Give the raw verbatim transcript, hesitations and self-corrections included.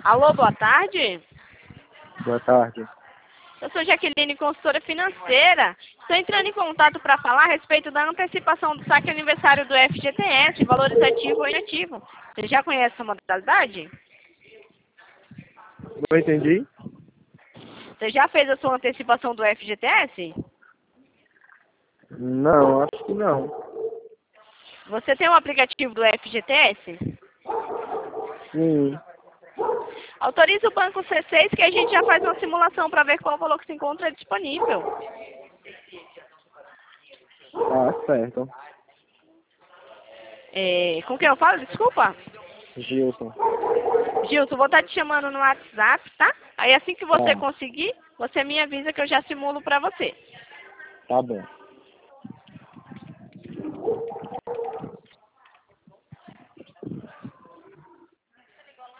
Alô, boa tarde. Boa tarde. Eu sou Jaqueline, consultora financeira. Estou entrando em contato para falar a respeito da antecipação do saque aniversário do F G T S, valores ativo ou inativo. Você já conhece essa modalidade? Não entendi? Você já fez a sua antecipação do F G T S? Não, acho que não. Você tem um aplicativo do F G T S? Sim. Autorize o banco C seis que a gente já faz uma simulação para ver qual valor que se encontra disponível. Ah, certo. É, com quem eu falo? Desculpa. Gilson. Gilson, vou estar te chamando no WhatsApp, tá? Aí assim que você Tá. conseguir, você me avisa que eu já simulo para você. Tá bom.